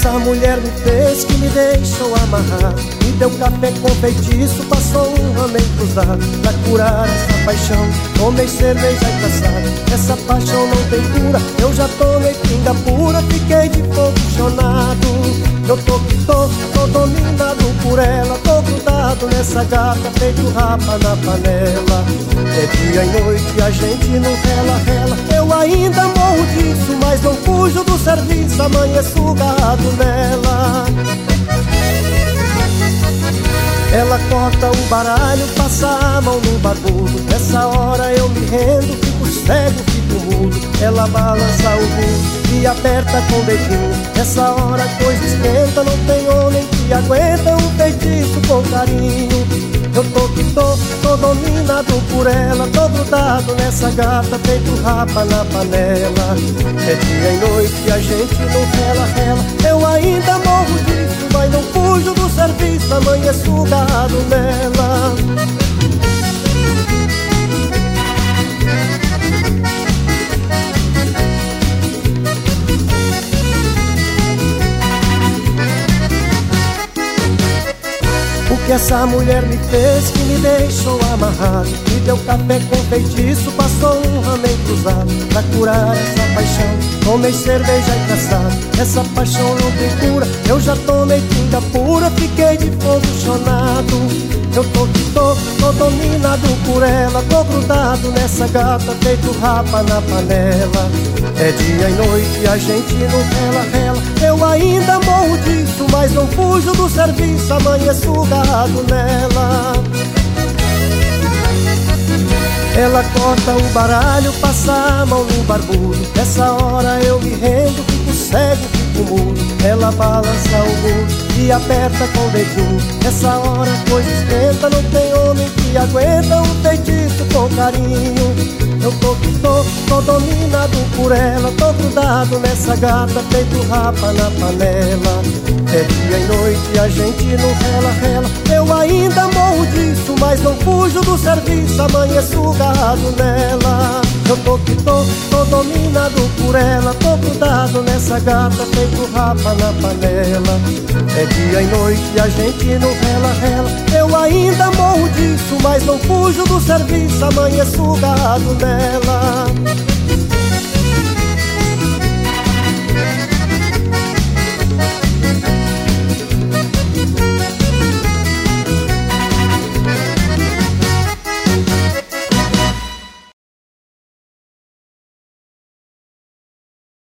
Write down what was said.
essa mulher me fez que me deixou amarrado? Me deu café com feitiço, passou um ramém cruzado. Pra curar essa paixão, tomei cerveja e caçado. Essa paixão não tem cura, eu já tomei pinga pura. Fiquei de fogo chonado. Eu tô dominado por ela. Tô grudado nessa gata, feito rapa na panela. É dia e noite, a gente não rela. Eu ainda morro disso, mas não fujo do serviço. Amanheço gado nela. Ela corta o baralho, passa a mão no barbudo. Nessa hora eu me rendo, fico cego, fico mudo. Ela balança o busto e aperta com o dedinho. Nessa hora a coisa esquenta, não tem homem que aguenta um feitiço com carinho. Eu tô dominado por ela. Tô grudado nessa gata, feito rapa na panela. É dia e noite, a gente não rela. Eu ainda morro disso, mas não fujo do serviço. Amanheço gado nela. O que essa mulher me fez que me deixou amarrado? Me deu café com feitiço, passou um ramém cruzado. Pra curar essa paixão, tomei cerveja e caçado. Essa paixão não tem cura, eu já tomei pinga pura. Fiquei de fogo chonado. Eu tô dominado por ela. Tô grudado nessa gata, feito rapa na panela. É dia e noite, a gente não rela. Eu ainda morro disso, mas não fujo do serviço. Amanheço gado nela. Ela corta o baralho, passa a mão no barbudo. Nessa hora eu me rendo, fico cego, fico mudo. Ela balança o busto e aperta com o dedinho. Nessa hora a coisa esquenta, não tem homem que aguenta um feitiço com carinho. Eu tô dominado por ela. Tô grudado nessa gata, feito rapa na panela. É dia e noite, a gente não rela. Eu ainda morro disso, mas não fujo do serviço. Amanheço gado nela. Eu tô dominado por ela. Tô grudado nessa gata, feito rapa na panela. É dia e noite, a gente não rela. Eu ainda morro disso, mas não fujo do serviço. Amanheço gado nela.